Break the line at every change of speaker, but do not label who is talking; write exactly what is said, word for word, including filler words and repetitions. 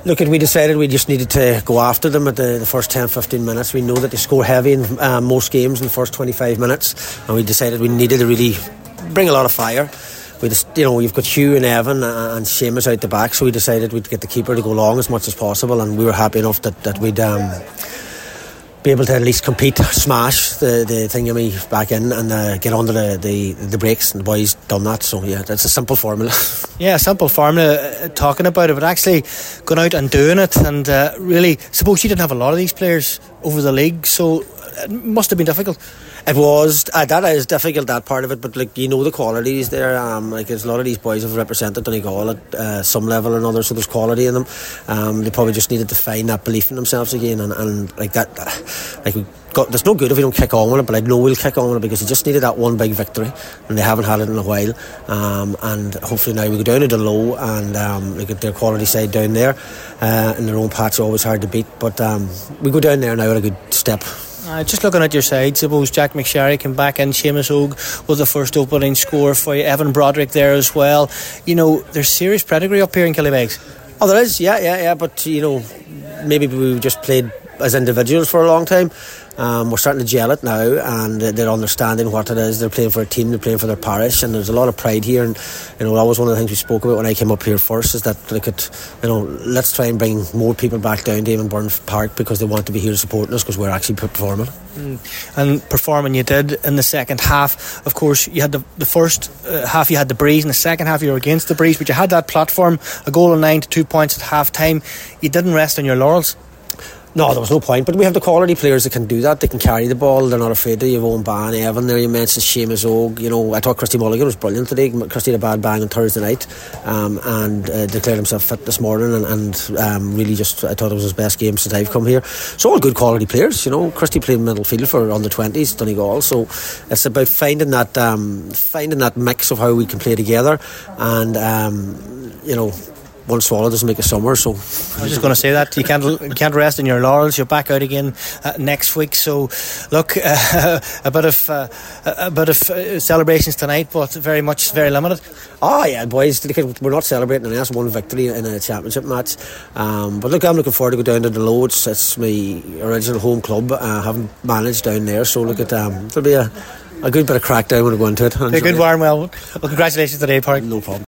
Look, we decided we just needed to go after them at the, the first ten fifteen minutes. We know that they score heavy in uh, most games in the first twenty-five minutes, and we decided we needed to really bring a lot of fire. We just, you know, you've got Hugh and Evan and Seamus out the back, so we decided we'd get the keeper to go long as much as possible, and we were happy enough that, that we'd um, be able to at least compete, smash the, the thingy back in and uh, get onto the, the, the breaks, and the boys done that. So yeah, that's a simple formula.
Yeah, simple formula, uh, talking about it, but actually going out and doing it. And uh, really, suppose you didn't have a lot of these players over the league, so it must have been difficult.
It was uh, that is difficult, that part of it, but like, you know, the qualities there. Um, like there's a lot of these boys have represented Donegal at uh, some level or another, so there's quality in them. Um, they probably just needed to find that belief in themselves again, and, and like that. Like we got, there's no good if we don't kick on with it, but I know we'll kick on with it because they just needed that one big victory, and they haven't had it in a while. Um, and hopefully now we go down to the low and um, look at their quality side down there uh, in their own patch. Always hard to beat, but um, we go down there now at a good step.
Uh, just looking at your side, suppose Jack McSherry came back in, Seamus Ogue was the first opening score for you, Evan Broderick there as well. You know, there's serious pedigree up here in Killybegs.
Oh, there is, yeah, yeah, yeah, but you know, maybe we just played as individuals for a long time. Um, we're starting to gel it now, and they're understanding what it is. They're playing for a team, they're playing for their parish, and there's a lot of pride here. And you know, that was one of the things we spoke about when I came up here first, is that they could, you know, let's try and bring more people back down to Evenburn Park because they want to be here supporting us because we're actually performing.
Mm. And performing you did in the second half. Of course, you had the, the first uh, half you had the breeze, and the second half you were against the breeze, but you had that platform, a goal of nine to two points at half time. You didn't rest on your laurels.
No, there was no point, but we have the quality players that can do that. They can carry the ball, they're not afraid to. You have Owen Ban, Evan there, you mentioned Seamus Ogue. You know, I thought Christy Mulligan was brilliant today. Christy had a bad bang on Thursday night um, and uh, declared himself fit this morning, and, and um, really just, I thought it was his best game since I've come here. So all good quality players, you know. Christy played middle field for under twenties, Donegal, so it's about finding that um, finding that mix of how we can play together, and um, you know, one swallow doesn't make a summer. So I
was just going to say that you can't you can't rest on your laurels. You're back out again uh, next week. So look, uh, a bit of uh, a bit of uh, celebrations tonight, but very much very limited.
Oh yeah, boys, we're not celebrating unless one victory in a championship match. Um, but look, I'm looking forward to go down to the low. It's, it's my original home club. I haven't managed down there, so look at um, there'll be a, a good bit of crack down when I go into it.
A good warm well. Well, congratulations today, Park.
No problem.